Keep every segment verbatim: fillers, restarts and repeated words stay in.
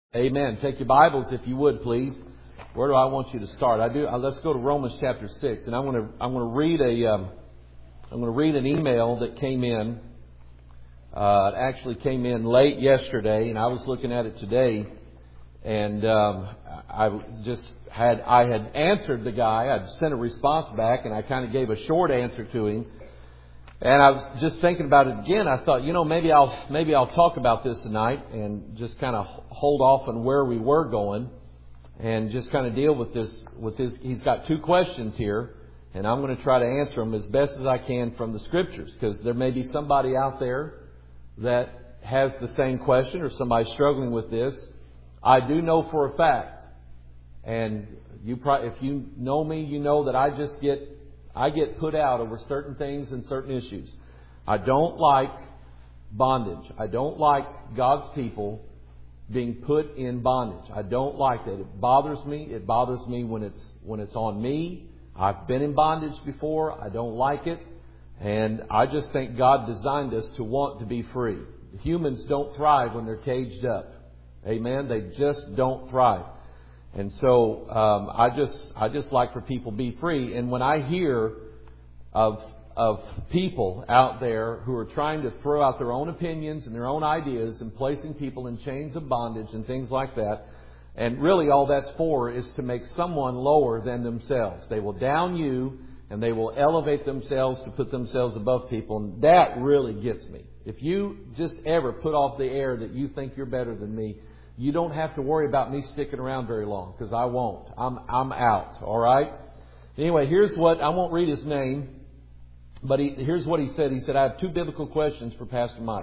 Amen. Take your Bibles, if you would, please. Where do I want you to start? I do. Uh, let's go to Romans chapter six, and I'm going to I'm going to read a um, I'm going to read an email that came in. Uh, it actually came in late yesterday, and I was looking at it today, and um, I just had I had answered the guy. I'd sent a response back, and I kind of gave a short answer to him. And I was just thinking about it again. I thought, you know, maybe I'll maybe I'll talk about this tonight and just kind of hold off on where we were going, and just kind of deal with this. With this, he's got two questions here, and I'm going to try to answer them as best as I can from the Scriptures, because there may be somebody out there that has the same question, or somebody struggling with this. I do know for a fact, and you probably, if you know me, you know that I just get. I get put out over certain things and certain issues. I don't like bondage. I don't like God's people being put in bondage. I don't like that. It bothers me. It bothers me when it's when it's on me. I've been in bondage before. I don't like it. And I just think God designed us to want to be free. Humans don't thrive when they're caged up. Amen? They just don't thrive. And so um, I just I just like for people to be free. And when I hear of of people out there who are trying to throw out their own opinions and their own ideas and placing people in chains of bondage and things like that, and really all that's for is to make someone lower than themselves. They will down you and they will elevate themselves to put themselves above people. And that really gets me. If you just ever put off the air that you think you're better than me, you don't have to worry about me sticking around very long, because I won't. I'm I'm out. All right. Anyway, here's what I won't read his name, but he, here's what he said. He said, "I have two biblical questions for Pastor Mike,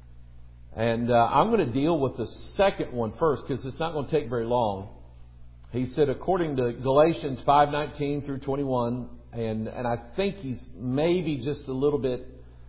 and uh, I'm going to deal with the second one first because it's not going to take very long." He said, according to Galatians five nineteen through twenty-one, and and I think he's maybe just a little bit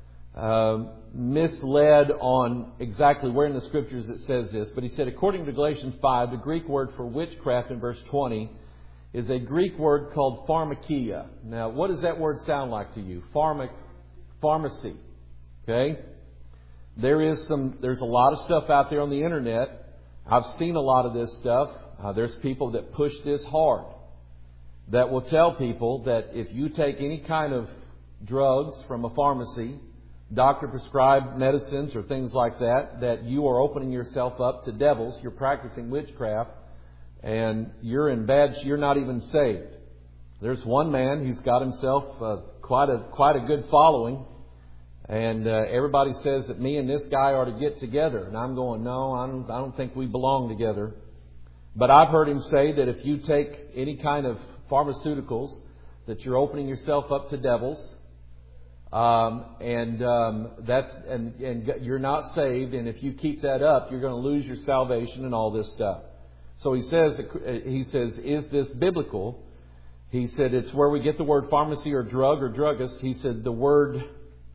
Um, misled on exactly where in the Scriptures it says this. But he said, according to Galatians five, the Greek word for witchcraft in verse twenty is a Greek word called pharmakia. Now, what does that word sound like to you? Pharma, pharmacy. Okay? There is some, there's a lot of stuff out there on the internet. I've seen a lot of this stuff. Uh, there's people that push this hard, that will tell people that if you take any kind of drugs from a pharmacy, doctor prescribed medicines or things like that, that you are opening yourself up to devils. You're practicing witchcraft, and you're in bad. You're not even saved. There's one man who's got himself uh, quite a quite a good following, and uh, everybody says that me and this guy are to get together, and I'm going, no, I don't. I don't think we belong together. But I've heard him say that if you take any kind of pharmaceuticals, that you're opening yourself up to devils. Um, and um, that's and, and you're not saved, and if you keep that up, you're going to lose your salvation and all this stuff. So he says, he says, is this biblical? He said it's where we get the word pharmacy or drug or druggist. He said the word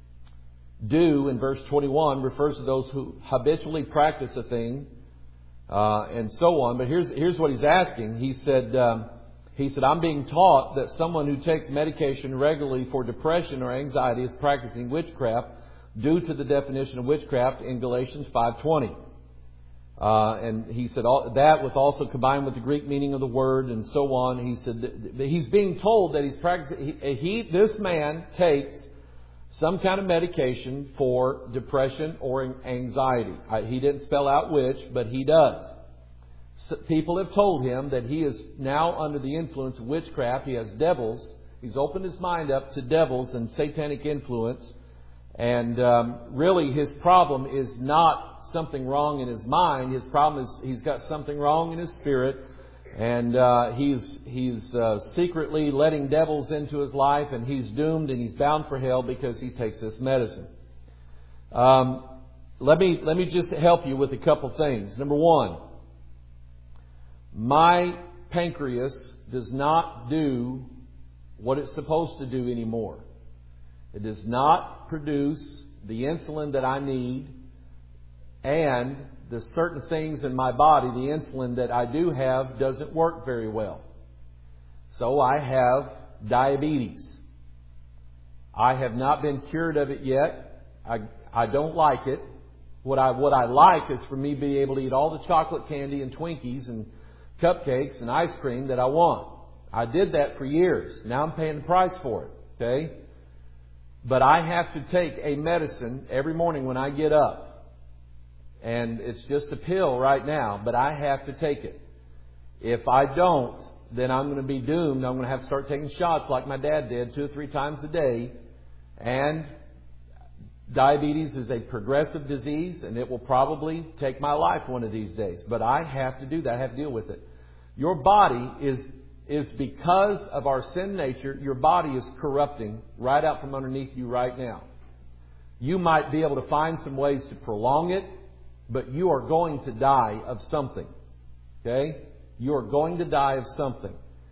do in verse twenty-one refers to those who habitually practice a thing, uh, and so on. But here's here's what he's asking. He said. Um, He said, I'm being taught that someone who takes medication regularly for depression or anxiety is practicing witchcraft due to the definition of witchcraft in Galatians five twenty. Uh, and he said all, that with also combined with the Greek meaning of the word and so on. He said that he's being told that he's practicing. He, he, this man takes some kind of medication for depression or anxiety. I, he didn't spell out which, but he does. People have told him that he is now under the influence of witchcraft. He has devils. He's opened his mind up to devils and satanic influence. And um, really his problem is not something wrong in his mind. His problem is he's got something wrong in his spirit. And uh, he's he's uh, secretly letting devils into his life. And he's doomed and he's bound for hell because he takes this medicine. Um, let me let me just help you with a couple things. Number one. My pancreas does not do what it's supposed to do anymore. It does not produce the insulin that I need, and the certain things in my body, the insulin that I do have, doesn't work very well. So I have diabetes. I have not been cured of it yet. I, I don't like it. What I what I like is for me to be able to eat all the chocolate candy and Twinkies and cupcakes and ice cream that I want. I did that for years. Now I'm paying the price for it. Okay? But I have to take a medicine every morning when I get up. And it's just a pill right now, but I have to take it. If I don't, then I'm going to be doomed. I'm going to have to start taking shots like my dad did two or three times a day. And diabetes is a progressive disease, and it will probably take my life one of these days. But I have to do that. I have to deal with it. Your body is, is because of our sin nature, your body is corrupting right out from underneath you right now. You might be able to find some ways to prolong it, but you are going to die of something. Okay? You are going to die of something.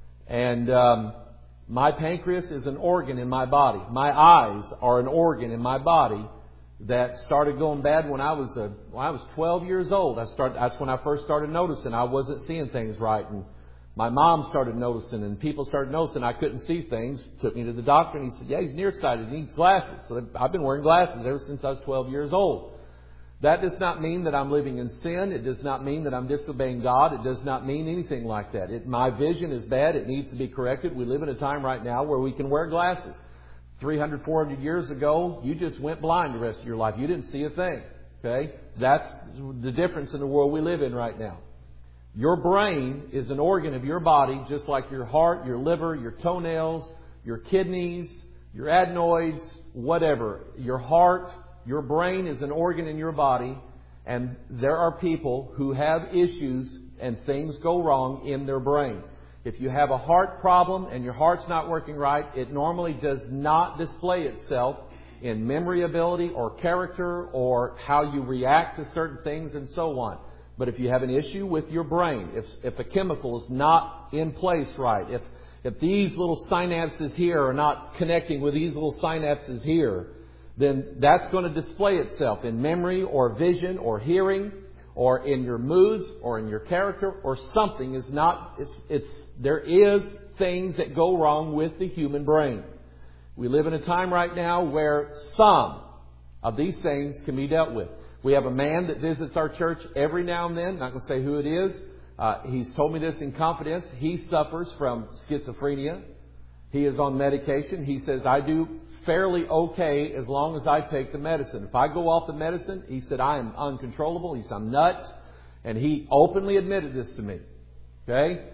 And um, my pancreas is an organ in my body. My eyes are an organ in my body that started going bad when I was a, when I was twelve years old. I started, that's when I first started noticing I wasn't seeing things right. And my mom started noticing, and people started noticing I couldn't see things. Took me to the doctor, and he said, yeah, he's nearsighted. He needs glasses. So I've been wearing glasses ever since I was twelve years old. That does not mean that I'm living in sin. It does not mean that I'm disobeying God. It does not mean anything like that. It, my vision is bad. It needs to be corrected. We live in a time right now where we can wear glasses. three hundred, four hundred years ago, you just went blind the rest of your life. You didn't see a thing. Okay? That's the difference in the world we live in right now. Your brain is an organ of your body, just like your heart, your liver, your toenails, your kidneys, your adenoids, whatever. Your heart, your brain is an organ in your body, and there are people who have issues and things go wrong in their brain. If you have a heart problem and your heart's not working right, it normally does not display itself in memory ability or character or how you react to certain things and so on. But if you have an issue with your brain, if if a chemical is not in place right, if if these little synapses here are not connecting with these little synapses here, then that's going to display itself in memory or vision or hearing or in your moods or in your character, or something is not, it's, it's, there is things that go wrong with the human brain. We live in a time right now where some of these things can be dealt with. We have a man that visits our church every now and then. Not going to say who it is. Uh, he's told me this in confidence. He suffers from schizophrenia. He is on medication. He says, I do fairly okay as long as I take the medicine. If I go off the medicine, he said, I am uncontrollable. He said, I'm nuts. And he openly admitted this to me. Okay?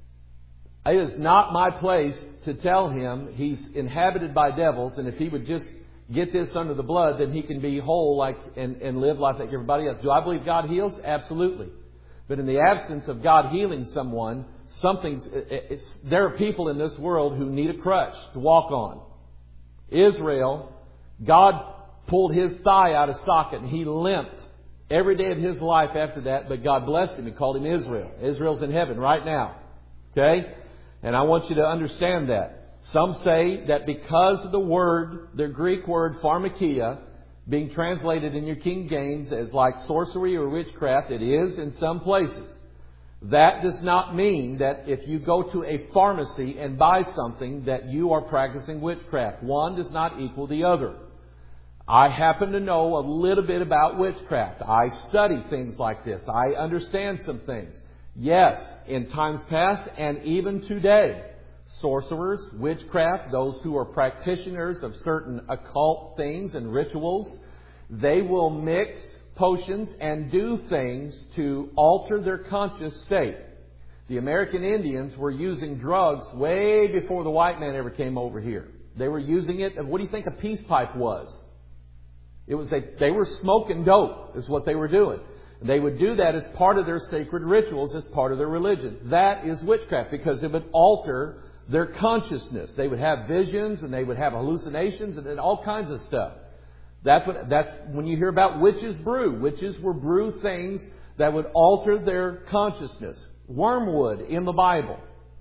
It is not my place to tell him he's inhabited by devils, and if he would just get this under the blood, then he can be whole like and, and live life like everybody else. Do I believe God heals? Absolutely. But in the absence of God healing someone, something's, it's, there are people in this world who need a crutch to walk on. Israel, God pulled his thigh out of socket and he limped every day of his life after that, but God blessed him and called him Israel. Israel's in heaven right now. Okay? And I want you to understand that. Some say that because of the word, the Greek word pharmakia, being translated in your King James as like sorcery or witchcraft, it is in some places. That does not mean that if you go to a pharmacy and buy something that you are practicing witchcraft. One does not equal the other. I happen to know a little bit about witchcraft. I study things like this. I understand some things. Yes, in times past and even today, sorcerers, witchcraft, those who are practitioners of certain occult things and rituals, they will mix potions and do things to alter their conscious state. The American Indians were using drugs way before the white man ever came over here. They were using it. What do you think a peace pipe was? It was a, they were smoking dope is what they were doing. They would do that as part of their sacred rituals, as part of their religion. That is witchcraft because it would alter their consciousness. They would have visions and they would have hallucinations and all kinds of stuff. That's what, that's when you hear about witches brew. Witches will brew things that would alter their consciousness. Wormwood in the Bible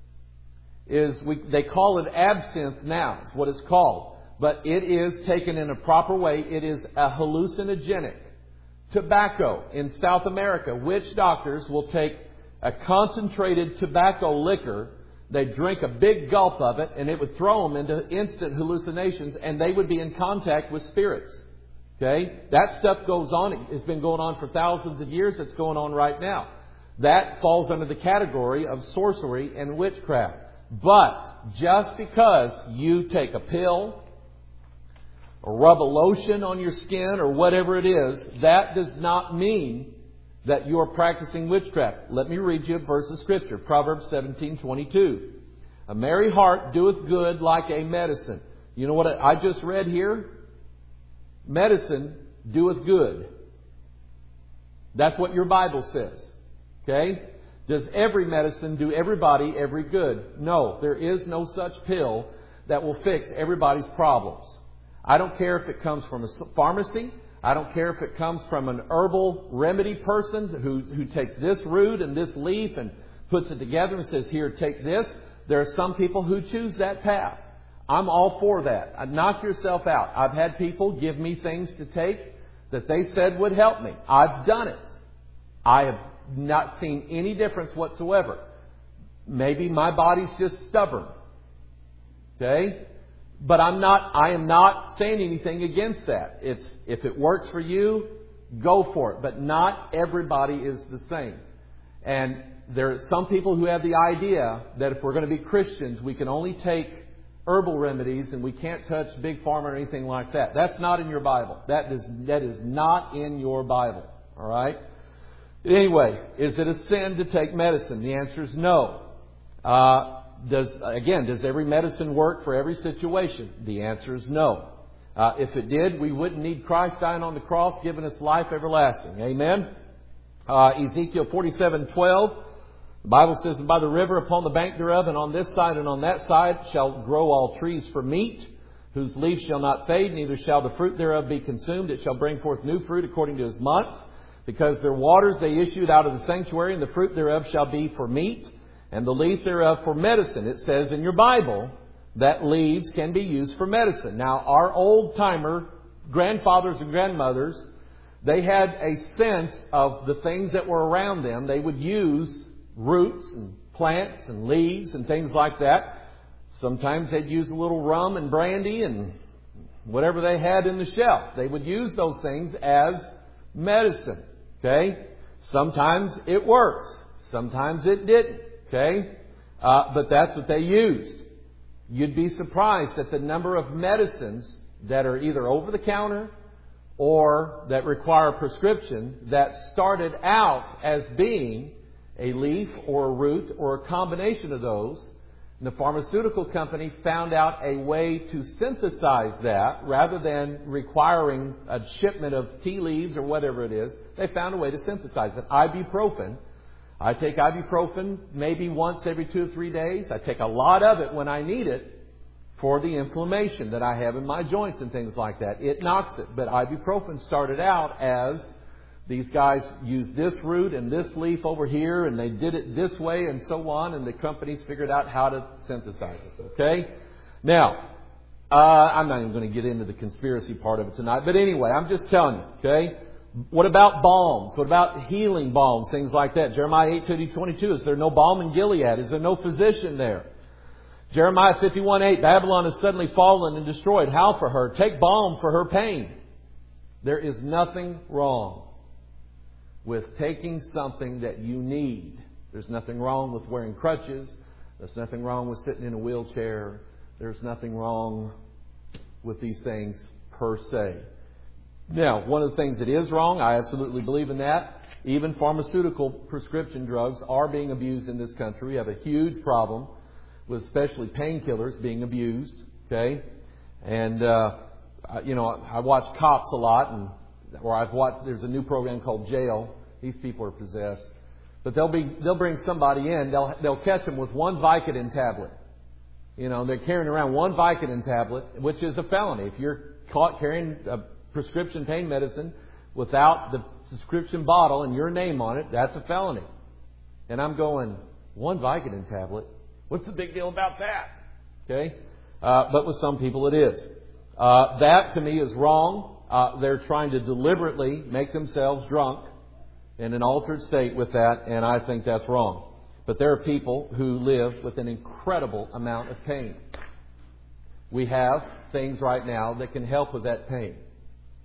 is, we, they call it absinthe now. It's what it's called. But it is taken in a proper way. It is a hallucinogenic. Tobacco in South America, witch doctors will take a concentrated tobacco liquor. They drink a big gulp of it and it would throw them into instant hallucinations and they would be in contact with spirits. Okay? That stuff goes on. It's been going on for thousands of years. It's going on right now. That falls under the category of sorcery and witchcraft. But just because you take a pill or rub a lotion on your skin or whatever it is, that does not mean that you are practicing witchcraft. Let me read you a verse of Scripture. Proverbs seventeen twenty-two. A merry heart doeth good like a medicine. You know what I just read here? Medicine doeth good. That's what your Bible says. Okay? Does every medicine do everybody every good? No. There is no such pill that will fix everybody's problems. I don't care if it comes from a pharmacy. I don't care if it comes from an herbal remedy person who, who takes this root and this leaf and puts it together and says, here, take this. There are some people who choose that path. I'm all for that. Knock yourself out. I've had people give me things to take that they said would help me. I've done it. I have not seen any difference whatsoever. Maybe my body's just stubborn. Okay? But I'm not, I am not saying anything against that. It's, if it works for you, go for it. But not everybody is the same. And there are some people who have the idea that if we're going to be Christians, we can only take herbal remedies and we can't touch big pharma or anything like that. That's not in your Bible. That is, that is not in your Bible. All right? Anyway, is it a sin to take medicine? The answer is no. Uh, does again, does every medicine work for every situation? The answer is no. Uh, if it did, we wouldn't need Christ dying on the cross, giving us life everlasting. Amen? Uh, Ezekiel forty-seven twelve. The Bible says, and by the river upon the bank thereof, and on this side and on that side, shall grow all trees for meat, whose leaves shall not fade, neither shall the fruit thereof be consumed. It shall bring forth new fruit according to his months. Because their waters they issued out of the sanctuary, and the fruit thereof shall be for meat, and the leaf thereof for medicine. It says in your Bible that leaves can be used for medicine. Now, our old-timer grandfathers and grandmothers, they had a sense of the things that were around them. They would use roots and plants and leaves and things like that. Sometimes they'd use a little rum and brandy and whatever they had in the shelf. They would use those things as medicine. Okay? Sometimes it works. Sometimes it didn't. Okay? Uh, but that's what they used. You'd be surprised at the number of medicines that are either over the counter or that require a prescription that started out as being a leaf or a root or a combination of those. And the pharmaceutical company found out a way to synthesize that rather than requiring a shipment of tea leaves or whatever it is. They found a way to synthesize it. Ibuprofen. I take ibuprofen maybe once every two or three days. I take a lot of it when I need it for the inflammation that I have in my joints and things like that. It knocks it. But ibuprofen started out as these guys used this root and this leaf over here, and they did it this way and so on, and the companies figured out how to synthesize it. Okay? Now, uh, I'm not even going to get into the conspiracy part of it tonight, but anyway, I'm just telling you. Okay? What about balms? What about healing balms? Things like that. Jeremiah eight twenty-two. Is there no balm in Gilead? Is there no physician there? Jeremiah fifty-one eight. Babylon is suddenly fallen and destroyed. How for her? Take balm for her pain. There is nothing wrong with taking something that you need. There's nothing wrong with wearing crutches. There's nothing wrong with sitting in a wheelchair. There's nothing wrong with these things per se. Now, one of the things that is wrong, I absolutely believe in that. Even pharmaceutical prescription drugs are being abused in this country. We have a huge problem with especially painkillers being abused. Okay? And, uh, you know, I watch Cops a lot, and or I've watched, there's a new program called Jail. These people are possessed. But they'll be, they'll bring somebody in, they'll, they'll catch them with one Vicodin tablet. You know, they're carrying around one Vicodin tablet, which is a felony. If you're caught carrying a prescription pain medicine without the prescription bottle and your name on it, that's a felony. And I'm going, one Vicodin tablet? What's the big deal about that? Okay? Uh, but with some people it is. Uh, that to me is wrong. Uh, they're trying to deliberately make themselves drunk in an altered state with that, and I think that's wrong. But there are people who live with an incredible amount of pain. We have things right now that can help with that pain.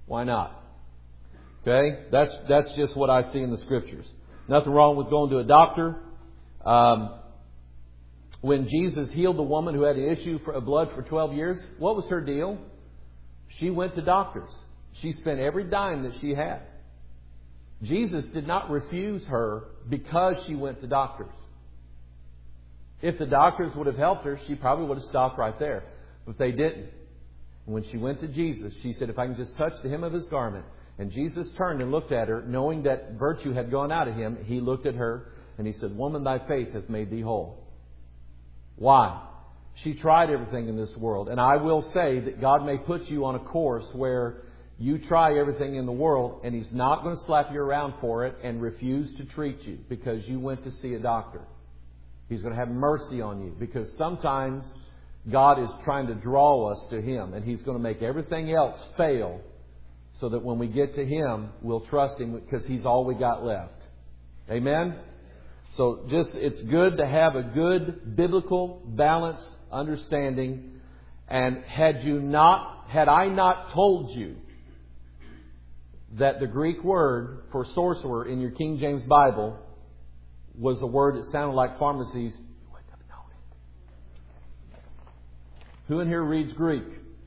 Why not? Okay? That's, that's just what I see in the Scriptures. Nothing wrong with going to a doctor. Um, when Jesus healed the woman who had an issue of blood for twelve years, what was her deal? She went to doctors. She spent every dime that she had. Jesus did not refuse her because she went to doctors. If the doctors would have helped her, she probably would have stopped right there. But they didn't. And when she went to Jesus, she said, if I can just touch the hem of His garment. And Jesus turned and looked at her, knowing that virtue had gone out of Him. He looked at her and He said, woman, thy faith hath made thee whole. Why? She tried everything in this world. And I will say that God may put you on a course where you try everything in the world and He's not going to slap you around for it and refuse to treat you because you went to see a doctor. He's going to have mercy on you because sometimes God is trying to draw us to Him and He's going to make everything else fail so that when we get to Him, we'll trust Him because He's all we got left. Amen? So just, it's good to have a good biblical, balanced understanding. And had you not, had I not told you that the Greek word for sorcerer in your King James Bible was a word that sounded like pharmacies, you wouldn't have known it. Who in here reads Greek?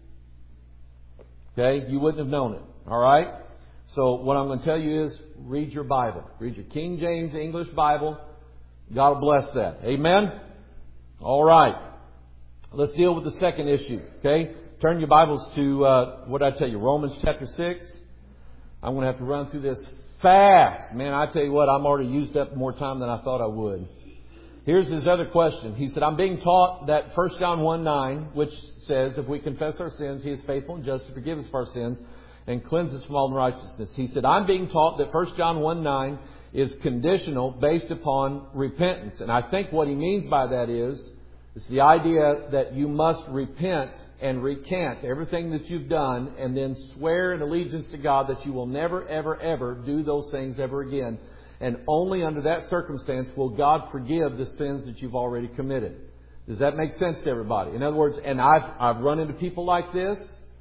Okay, you wouldn't have known it. All right? So what I'm going to tell you is read your Bible. Read your King James English Bible. God will bless that. Amen? All right. Let's deal with the second issue. Okay? Turn your Bibles to, uh, what did I tell you? Romans chapter six. I'm going to have to run through this fast. Man, I tell you what, I'm already used up more time than I thought I would. Here's his other question. He said, I'm being taught that First John one nine, which says, if we confess our sins, He is faithful and just to forgive us of our sins and cleanse us from all unrighteousness. He said, I'm being taught that First John one nine is conditional based upon repentance. And I think what he means by that is, it's the idea that you must repent and recant everything that you've done and then swear an allegiance to God that you will never, ever, ever do those things ever again. And only under that circumstance will God forgive the sins that you've already committed. Does that make sense to everybody? In other words, and I've, I've run into people like this.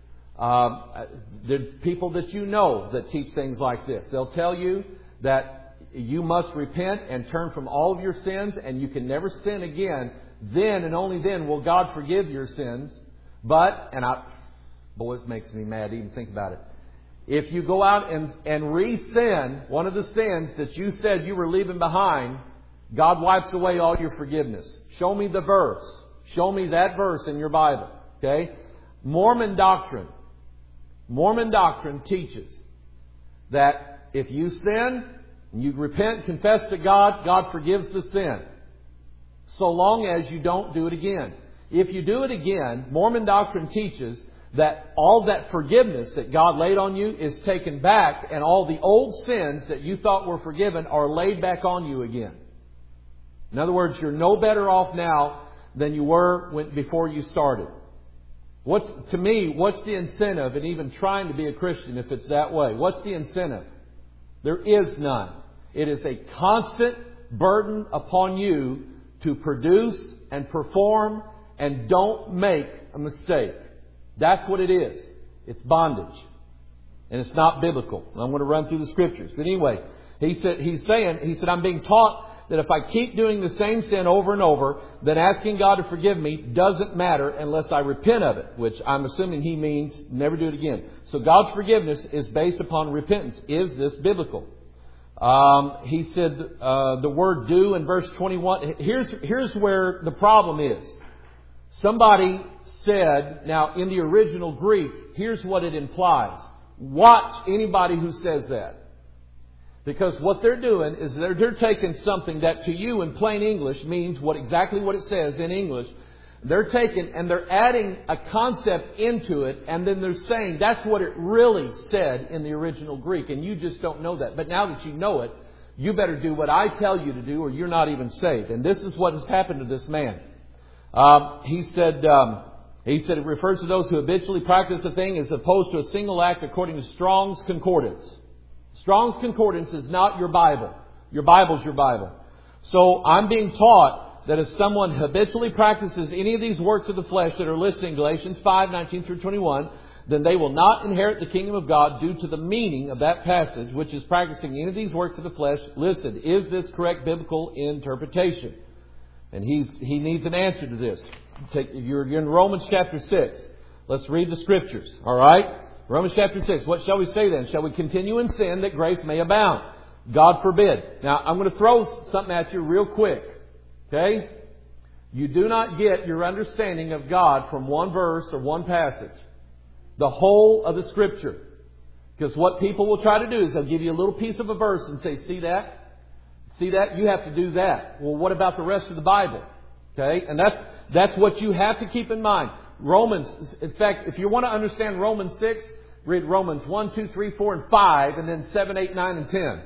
Um, there's people that you know that teach things like this. They'll tell you that you must repent and turn from all of your sins and you can never sin again. Then and only then will God forgive your sins. But, and I, boy, it makes me mad to even think about it. If you go out and, and re-sin one of the sins that you said you were leaving behind, God wipes away all your forgiveness. Show me the verse. Show me that verse in your Bible. Okay? Mormon doctrine. Mormon doctrine teaches that if you sin, and you repent, confess to God, God forgives the sin. So long as you don't do it again. If you do it again, Mormon doctrine teaches that all that forgiveness that God laid on you is taken back and all the old sins that you thought were forgiven are laid back on you again. In other words, you're no better off now than you were when, before you started. What's, to me, what's the incentive in even trying to be a Christian if it's that way? What's the incentive? There is none. It is a constant burden upon you to produce and perform and don't make a mistake. That's what it is. It's bondage. And it's not biblical. I'm going to run through the Scriptures. But anyway, he said, he's saying, he said, I'm being taught that if I keep doing the same sin over and over, then asking God to forgive me doesn't matter unless I repent of it, which I'm assuming he means never do it again. So God's forgiveness is based upon repentance. Is this biblical? Um, he said uh, the word do in verse twenty-one. Here's, here's where the problem is. Somebody said, now in the original Greek, here's what it implies. Watch anybody who says that. Because what they're doing is they're, they're taking something that to you in plain English means what exactly what it says in English. They're taking and they're adding a concept into it, and then they're saying that's what it really said in the original Greek, and you just don't know that. But now that you know it, you better do what I tell you to do or you're not even saved. And this is what has happened to this man. Um, he said, um, he said it refers to those who habitually practice a thing as opposed to a single act according to Strong's Concordance. Strong's Concordance is not your Bible. Your Bible's your Bible. So I'm being taught that if someone habitually practices any of these works of the flesh that are listed in Galatians five, nineteen through twenty-one, then they will not inherit the kingdom of God due to the meaning of that passage, which is practicing any of these works of the flesh listed. Is this correct biblical interpretation? And he's, he needs an answer to this. Take, you're, you're in Romans chapter six. Let's read the Scriptures. All right? Romans chapter six. What shall we say then? Shall we continue in sin that grace may abound? God forbid. Now, I'm going to throw something at you real quick. Okay? You do not get your understanding of God from one verse or one passage. The whole of the Scripture. Because what people will try to do is they'll give you a little piece of a verse and say, see that? See that? You have to do that. Well, what about the rest of the Bible? Okay? And that's, that's what you have to keep in mind. Romans, in fact, if you want to understand Romans six, read Romans one, two, three, four, and five, and then seven, eight, nine, and ten.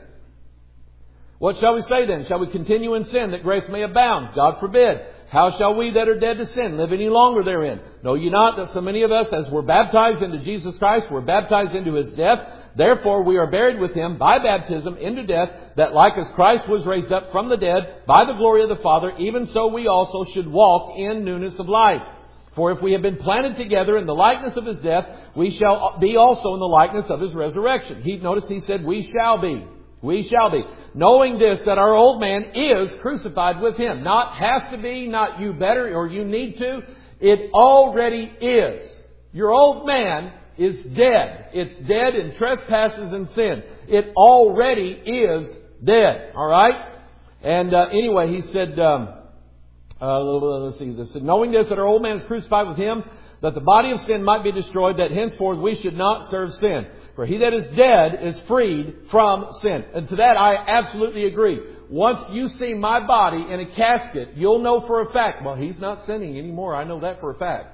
What shall we say then? Shall we continue in sin that grace may abound? God forbid. How shall we that are dead to sin live any longer therein? Know ye not that so many of us, as were baptized into Jesus Christ, were baptized into His death? Therefore we are buried with Him by baptism into death, that like as Christ was raised up from the dead by the glory of the Father, even so we also should walk in newness of life. For if we have been planted together in the likeness of His death, we shall be also in the likeness of His resurrection. He, notice he said, we shall be. We shall be. Knowing this, that our old man is crucified with Him. Not has to be, not you better or you need to. It already is. Your old man is dead. It's dead in trespasses and sin. It already is dead. All right? And uh, anyway, he said, um, uh, let's see, this. Knowing this, that our old man is crucified with Him, that the body of sin might be destroyed, that henceforth we should not serve sin. For he that is dead is freed from sin. And to that I absolutely agree. Once you see my body in a casket, you'll know for a fact, well, he's not sinning anymore. I know that for a fact.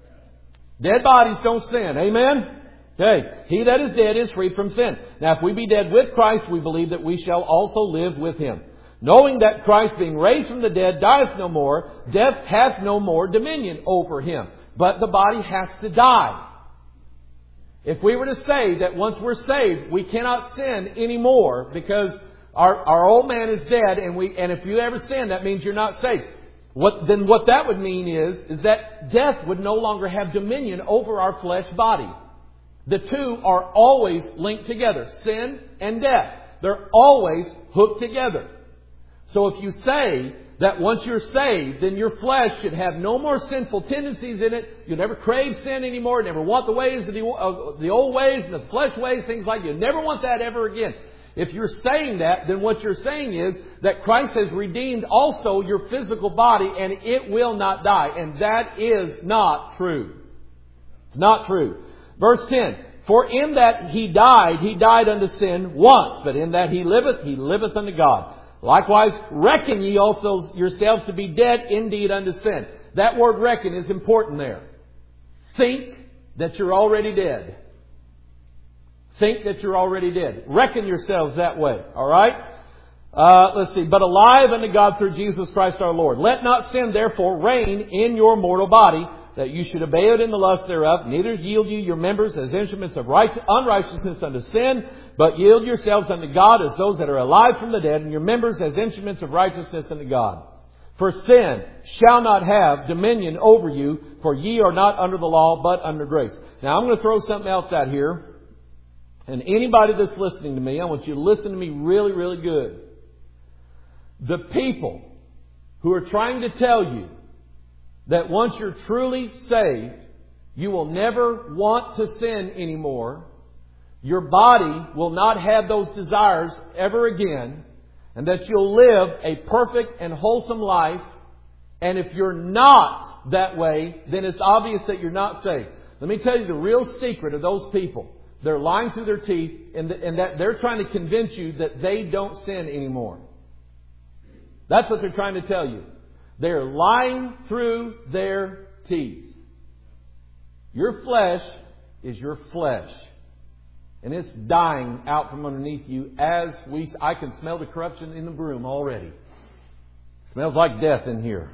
Dead bodies don't sin. Amen? Okay. He that is dead is freed from sin. Now, if we be dead with Christ, we believe that we shall also live with Him. Knowing that Christ, being raised from the dead, dieth no more, death hath no more dominion over Him. But the body has to die. If we were to say that once we're saved, we cannot sin anymore because our, our old man is dead, and we and if you ever sin, that means you're not saved. What then? What that would mean is is that death would no longer have dominion over our flesh body. The two are always linked together: sin and death. They're always hooked together. So if you say that once you're saved, then your flesh should have no more sinful tendencies in it. You'll never crave sin anymore. Never want the ways of the, of the old ways and the flesh ways, things like that. You never want that ever again. If you're saying that, then what you're saying is that Christ has redeemed also your physical body and it will not die. And that is not true. It's not true. Verse ten. For in that He died, He died unto sin once. But in that He liveth, He liveth unto God. Likewise, reckon ye also yourselves to be dead indeed unto sin. That word reckon is important there. Think that you're already dead. Think that you're already dead. Reckon yourselves that way. All right? Uh, let's see. But alive unto God through Jesus Christ our Lord. Let not sin therefore reign in your mortal body, that you should obey it in the lust thereof. Neither yield you your members as instruments of right, unrighteousness unto sin, but yield yourselves unto God as those that are alive from the dead, and your members as instruments of righteousness unto God. For sin shall not have dominion over you, for ye are not under the law, but under grace. Now I'm going to throw something else out here. And anybody that's listening to me, I want you to listen to me really, really good. The people who are trying to tell you that once you're truly saved, you will never want to sin anymore. Your body will not have those desires ever again. And that you'll live a perfect and wholesome life. And if you're not that way, then it's obvious that you're not saved. Let me tell you the real secret of those people. They're lying through their teeth, and that they're trying to convince you that they don't sin anymore. That's what they're trying to tell you. They're lying through their teeth. Your flesh is your flesh. And it's dying out from underneath you as we... I can smell the corruption in the room already. It smells like death in here.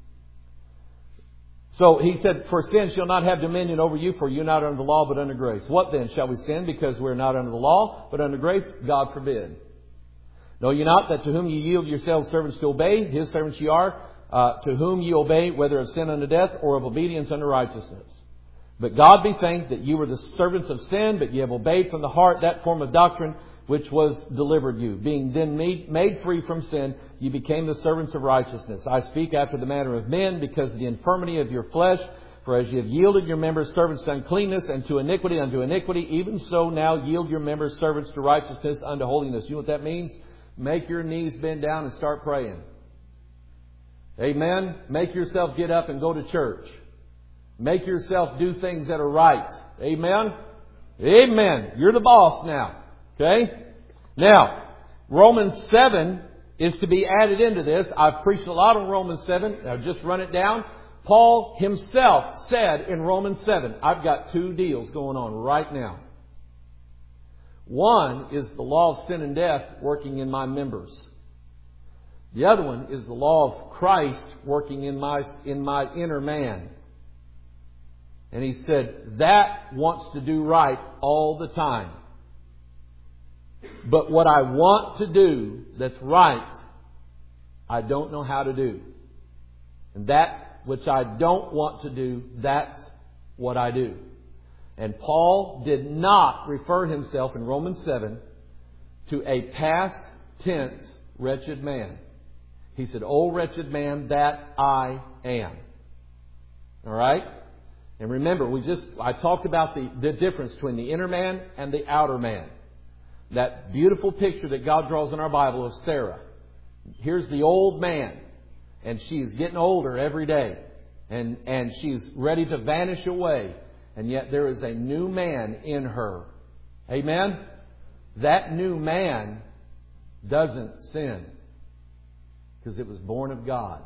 So he said, for sin shall not have dominion over you, for you are not under the law, but under grace. What then? Shall we sin because we are not under the law, but under grace? God forbid. Know ye not that to whom ye yield yourselves servants to obey, His servants ye are, uh, to whom ye obey, whether of sin unto death or of obedience unto righteousness. But God be thanked that you were the servants of sin, but ye have obeyed from the heart that form of doctrine which was delivered you. Being then made, made free from sin, you became the servants of righteousness. I speak after the manner of men, because of the infirmity of your flesh. For as ye have yielded your members servants to uncleanness, and to iniquity unto iniquity, even so now yield your members servants to righteousness unto holiness. You know what that means? Make your knees bend down and start praying. Amen? Make yourself get up and go to church. Make yourself do things that are right. Amen? Amen. You're the boss now. Okay? Now, Romans seven is to be added into this. I've preached a lot on Romans seven. I'll just run it down. Paul himself said in Romans seven, I've got two deals going on right now. One is the law of sin and death working in my members. The other one is the law of Christ working in my, in my inner man. And he said, that wants to do right all the time. But what I want to do that's right, I don't know how to do. And that which I don't want to do, that's what I do. And Paul did not refer himself in Romans seven to a past tense wretched man. He said, "O wretched man that I am." All right? And remember, we just I talked about the, the difference between the inner man and the outer man. That beautiful picture that God draws in our Bible of Sarah. Here's the old man, and she's getting older every day. And, and she's ready to vanish away. And yet there is a new man in her. Amen? That new man doesn't sin. Because it was born of God.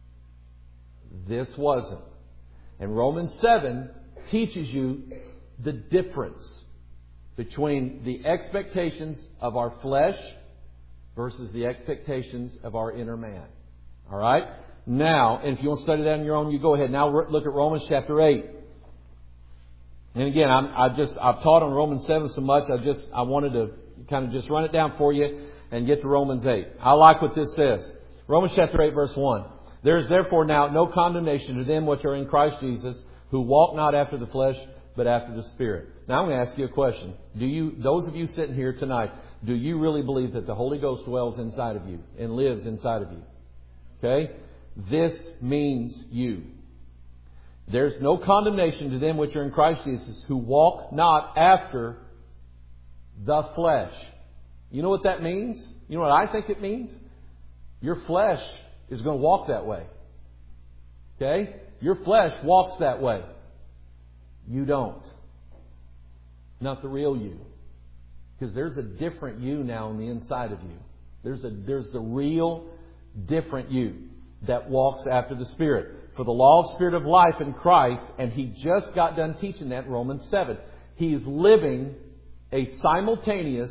This wasn't. And Romans seven teaches you the difference between the expectations of our flesh versus the expectations of our inner man. All right? Now, and if you want to study that on your own, you go ahead. Now look at Romans chapter eight. And again, I'm, I just I've taught on Romans seven so much. I just I wanted to kind of just run it down for you and get to Romans eight. I like what this says. Romans chapter eight, verse one. There is therefore now no condemnation to them which are in Christ Jesus, who walk not after the flesh, but after the Spirit. Now I'm going to ask you a question. Do you, those of you sitting here tonight, do you really believe that the Holy Ghost dwells inside of you and lives inside of you? Okay? This means you. There's no condemnation to them which are in Christ Jesus, who walk not after the flesh. You know what that means? You know what I think it means? Your flesh is going to walk that way. Okay? Your flesh walks that way. You don't. Not the real you. Because there's a different you now on the inside of you. There's a there's the real different you that walks after the Spirit. For the law of Spirit of life in Christ, and he just got done teaching that in Romans seven. He's living a simultaneous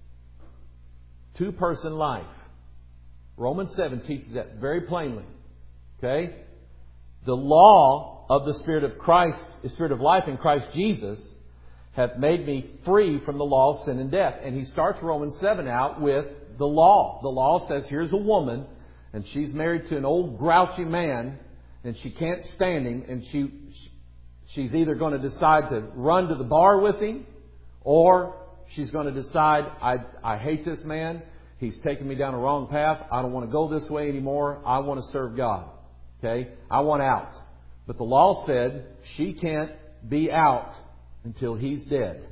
two-person life. Romans seven teaches that very plainly. Okay? The law of the Spirit of Christ, the Spirit of life in Christ Jesus, hath made me free from the law of sin and death. And he starts Romans seven out with the law. The law says, here's a woman, and she's married to an old grouchy man, and she can't stand him, and she she's either going to decide to run to the bar with him, or she's going to decide, I, I hate this man. He's taken me down a wrong path. I don't want to go this way anymore. I want to serve God. Okay? I want out. But the law said she can't be out until he's dead.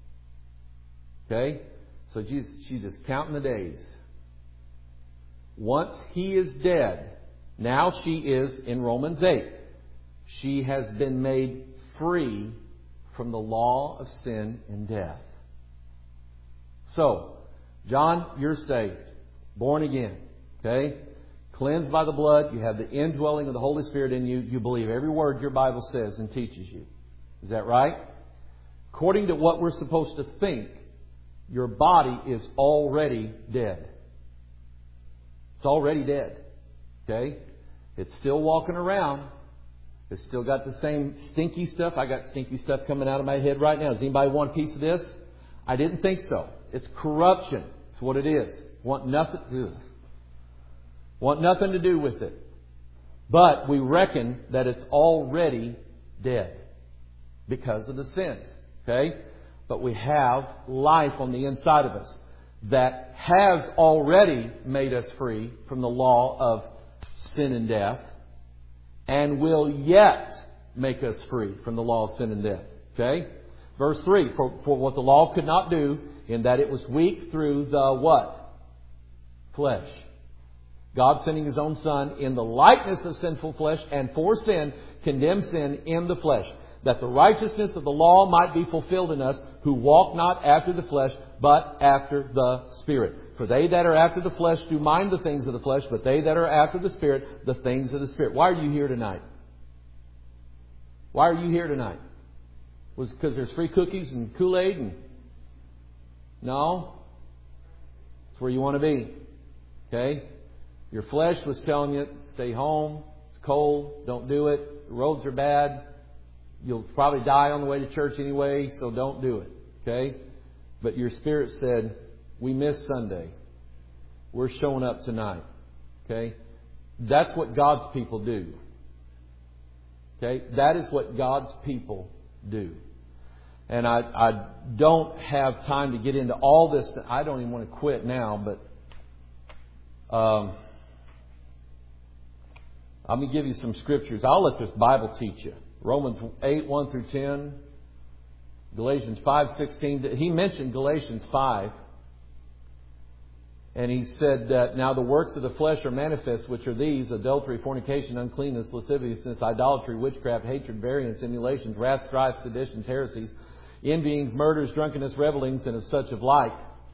Okay? So she's, she's just counting the days. Once he is dead, now she is in Romans eight. She has been made free from the law of sin and death. So, John, you're saved. Born again. Okay? Cleansed by the blood. You have the indwelling of the Holy Spirit in you. You believe every word your Bible says and teaches you. Is that right? According to what we're supposed to think, your body is already dead. It's already dead. Okay? It's still walking around. It's still got the same stinky stuff. I got stinky stuff coming out of my head right now. Does anybody want a piece of this? I didn't think so. It's corruption. It's what it is. Want nothing to want nothing to do with it. But we reckon that it's already dead. because of the sins. Okay? But we have life on the inside of us that has already made us free from the law of sin and death, and will yet make us free from the law of sin and death. Okay? Verse three, for, for what the law could not do, in that it was weak through the what? Flesh. God sending His own Son in the likeness of sinful flesh, and for sin, condemned sin in the flesh, that the righteousness of the law might be fulfilled in us, who walk not after the flesh, but after the Spirit. For they that are after the flesh do mind the things of the flesh, but they that are after the Spirit, the things of the Spirit. Why are you here tonight? Why are you here tonight? Was it because there's free cookies and Kool-Aid? And... No. It's where you want to be. Okay? Your flesh was telling you, stay home. It's cold. Don't do it. The roads are bad. You'll probably die on the way to church anyway, so don't do it. Okay? But your spirit said, we missed Sunday. We're showing up tonight. Okay? That's what God's people do. Okay? That is what God's people do. And I, I don't have time to get into all this. I don't even want to quit now, but um, I'm going to give you some scriptures. I'll let this Bible teach you. Romans eight, one through ten. Galatians five, sixteen. He mentioned Galatians five. And he said that now the works of the flesh are manifest, which are these: adultery, fornication, uncleanness, lasciviousness, idolatry, witchcraft, hatred, variance, emulations, wrath, strife, seditions, heresies, envyings, murders, drunkenness, revellings, and of such of like.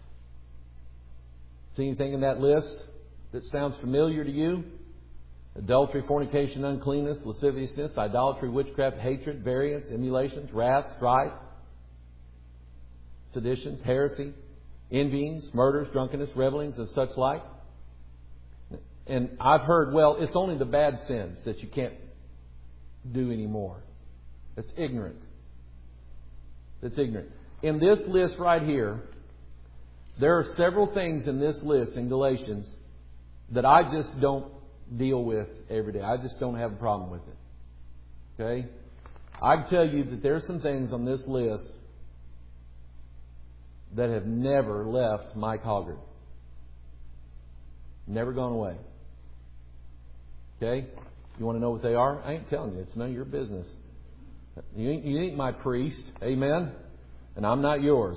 See anything in that list that sounds familiar to you? Adultery, fornication, uncleanness, lasciviousness, idolatry, witchcraft, hatred, variance, emulations, wrath, strife, seditions, heresy, envyings, murders, drunkenness, revellings, and such like. And I've heard, well, it's only the bad sins that you can't do anymore. It's ignorant. It's ignorant. In this list right here, there are several things in this list in Galatians that I just don't deal with every day. I just don't have a problem with it. Okay? I can tell you that there's some things on this list that have never left Mike Hoggard. Never gone away. Okay? You want to know what they are? I ain't telling you. It's none of your business. You ain't, you ain't my priest. Amen? And I'm not yours.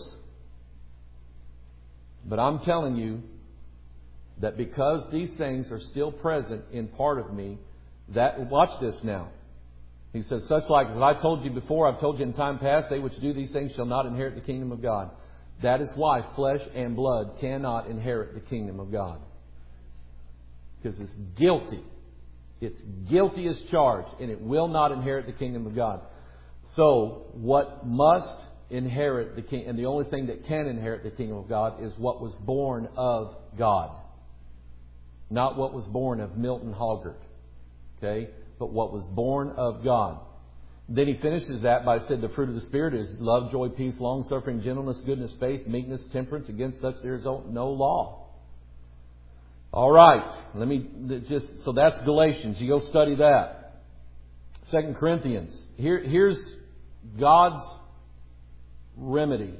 But I'm telling you that because these things are still present in part of me, that, watch this now. He says, such like as I told you before, I've told you in time past, they which do these things shall not inherit the kingdom of God. That is why flesh and blood cannot inherit the kingdom of God. Because it's guilty. It's guilty as charged, and it will not inherit the kingdom of God. So, what must inherit the kingdom, and the only thing that can inherit the kingdom of God, is what was born of God. Not what was born of Milton Hoggard. Okay? But what was born of God. Then he finishes that by saying the fruit of the Spirit is love, joy, peace, long-suffering, gentleness, goodness, faith, meekness, temperance. Against such there is no law. All right. Let me just, so that's Galatians. You go study that. Second Corinthians. Here, here's God's remedy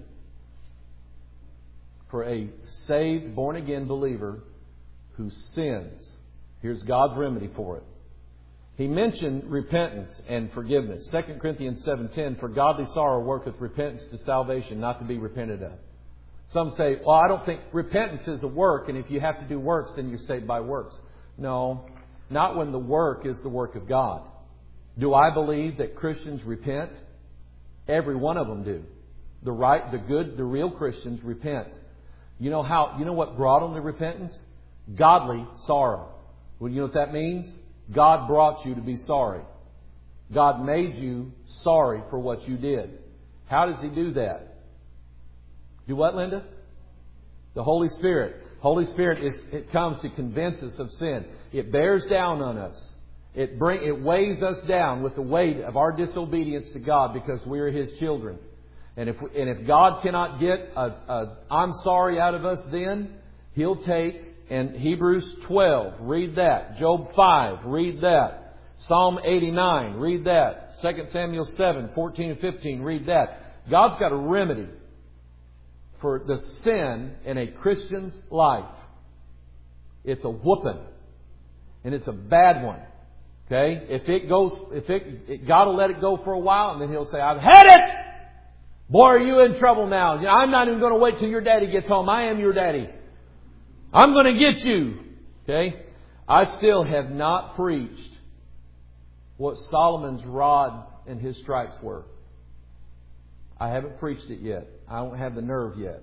for a saved, born-again believer who sins. Here's God's remedy for it. He mentioned repentance and forgiveness. Second Corinthians seven ten, for godly sorrow worketh repentance to salvation, not to be repented of. Some say, well, I don't think repentance is a work, and if you have to do works, then you're saved by works. No, not when the work is the work of God. Do I believe that Christians repent? Every one of them do. The right, the good, the real Christians repent. You know how? You know what brought them to repentance? Godly sorrow. Well, you know what that means? God brought you to be sorry. God made you sorry for what you did. How does He do that? Do what, Linda? The Holy Spirit. Holy Spirit is, it comes to convince us of sin. It bears down on us. It bring, it weighs us down with the weight of our disobedience to God because we are His children. And if and if God cannot get a, a I'm sorry out of us, then He'll take. And Hebrews twelve, read that. Job five, read that. Psalm eighty-nine, read that. Second Samuel seven, fourteen and fifteen, read that. God's got a remedy for the sin in a Christian's life. It's a whooping. And it's a bad one. Okay? If it goes, if it, it God will let it go for a while, and then He'll say, I've had it! Boy, are you in trouble now. I'm not even going to wait till your daddy gets home. I am your daddy. I'm going to get you. Okay? I still have not preached what Solomon's rod and his stripes were. I haven't preached it yet. I don't have the nerve yet.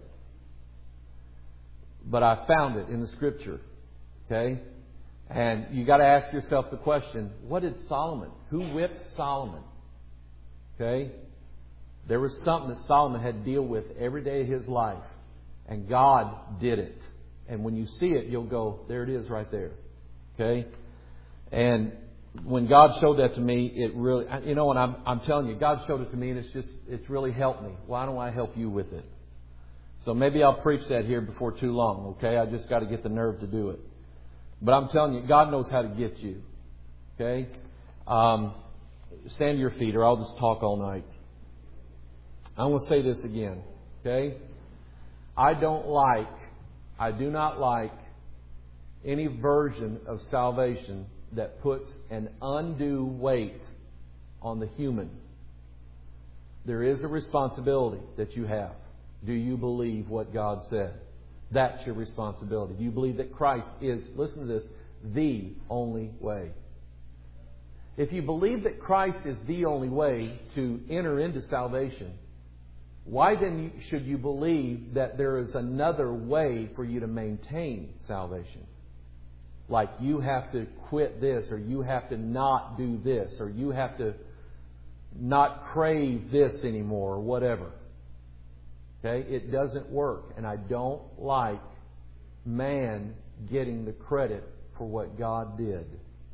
But I found it in the Scripture. Okay? And you got to ask yourself the question, what did Solomon? Who whipped Solomon? Okay? There was something that Solomon had to deal with every day of his life. And God did it. And when you see it, you'll go, there it is right there. Okay? And when God showed that to me, it really, you know, and I'm, I'm telling you, God showed it to me and it's just, it's really helped me. Why don't I help you with it? So maybe I'll preach that here before too long. Okay? I just got to get the nerve to do it. But I'm telling you, God knows how to get you. Okay? Um, stand to your feet or I'll just talk all night. I want to say this again. Okay? I don't like, I do not like any version of salvation that puts an undue weight on the human. There is a responsibility that you have. Do you believe what God said? That's your responsibility. Do you believe that Christ is, listen to this, the only way? If you believe that Christ is the only way to enter into salvation, why then should you believe that there is another way for you to maintain salvation? Like you have to quit this, or you have to not do this, or you have to not crave this anymore, or whatever. Okay? It doesn't work. And I don't like man getting the credit for what God did.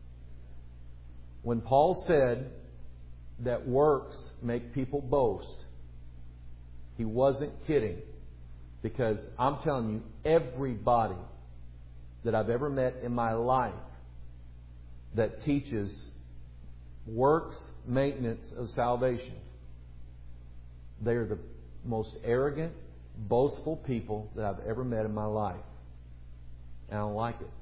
When Paul said that works make people boast, he wasn't kidding. Because I'm telling you, everybody that I've ever met in my life that teaches works maintenance of salvation, they are the most arrogant, boastful people that I've ever met in my life. And I don't like it.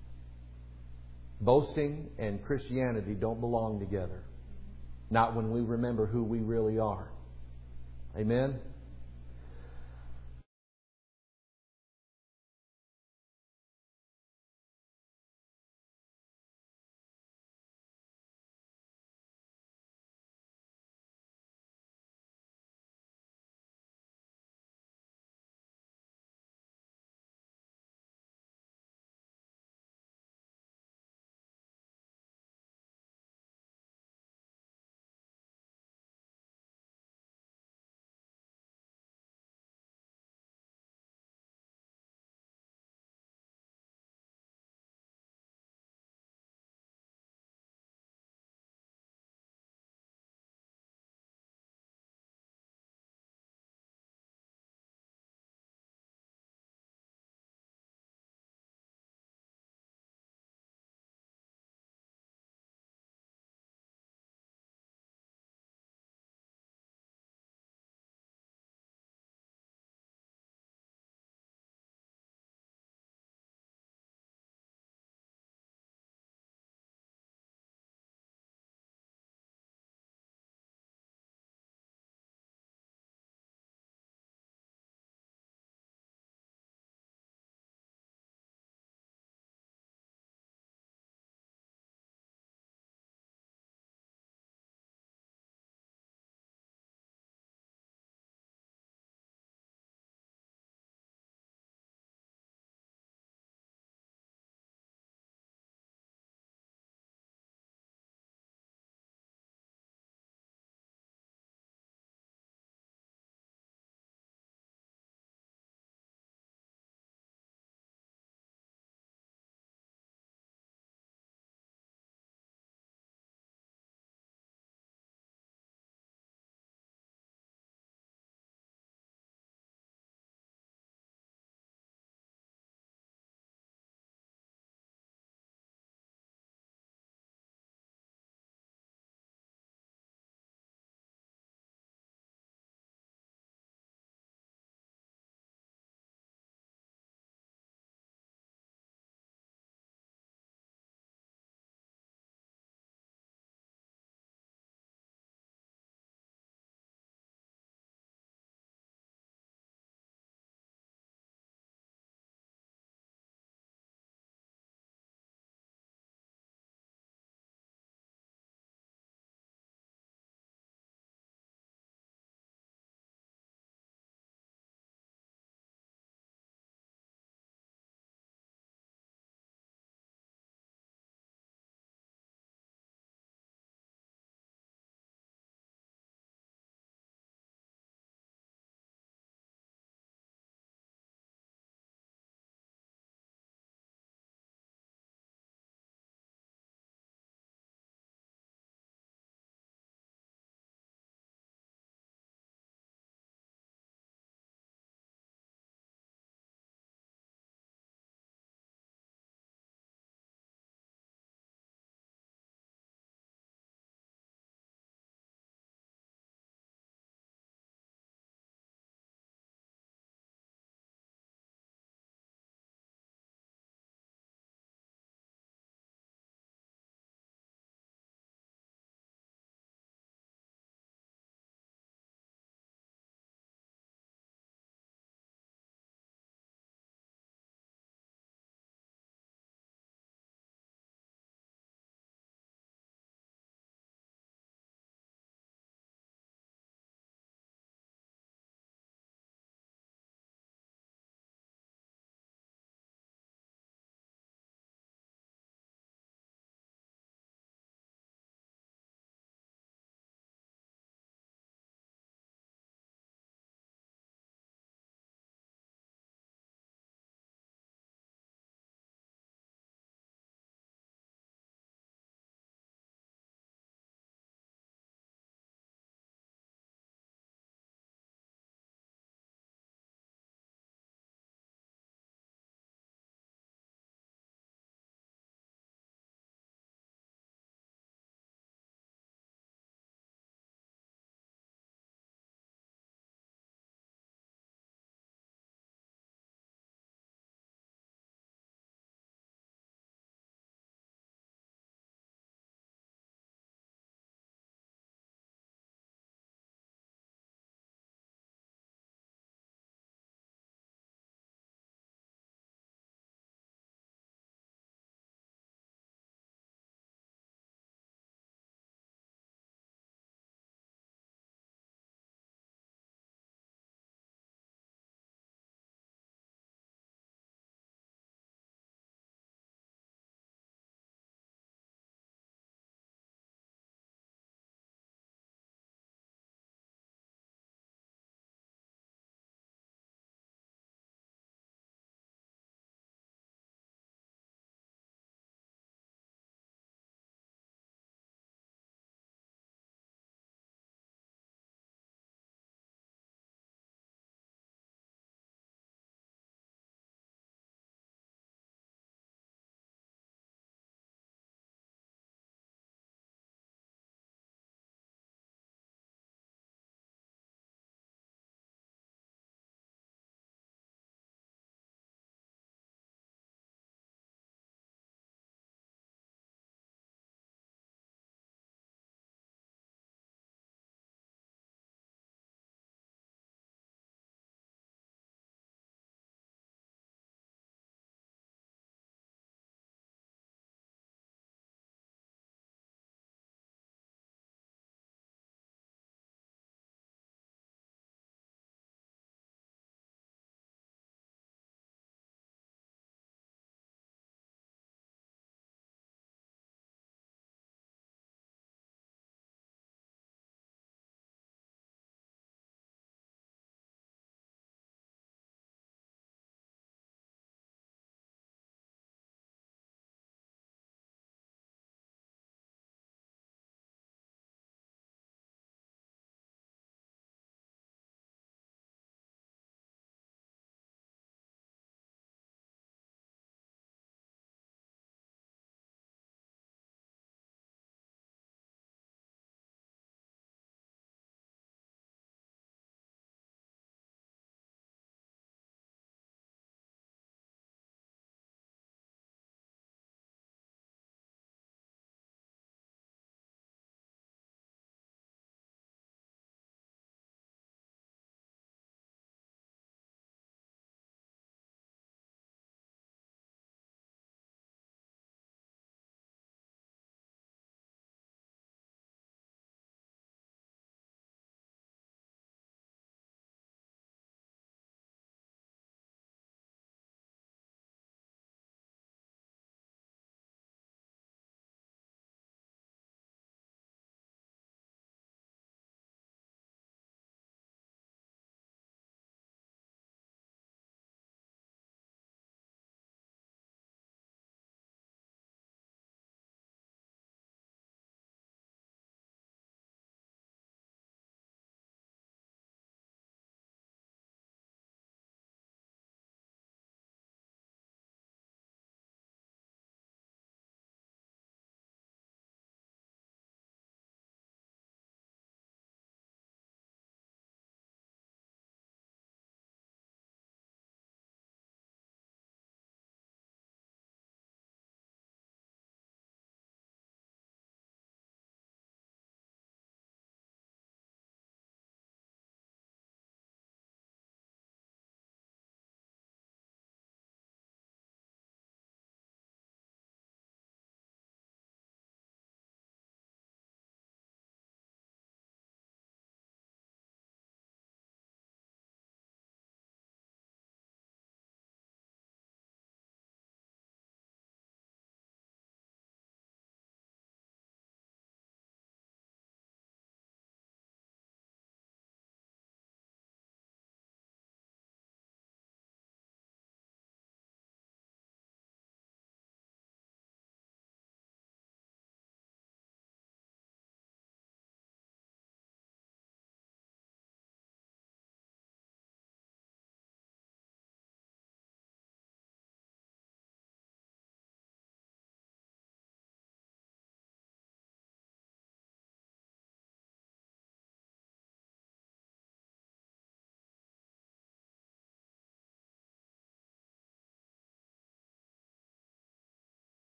Boasting and Christianity don't belong together. Not when we remember who we really are. Amen?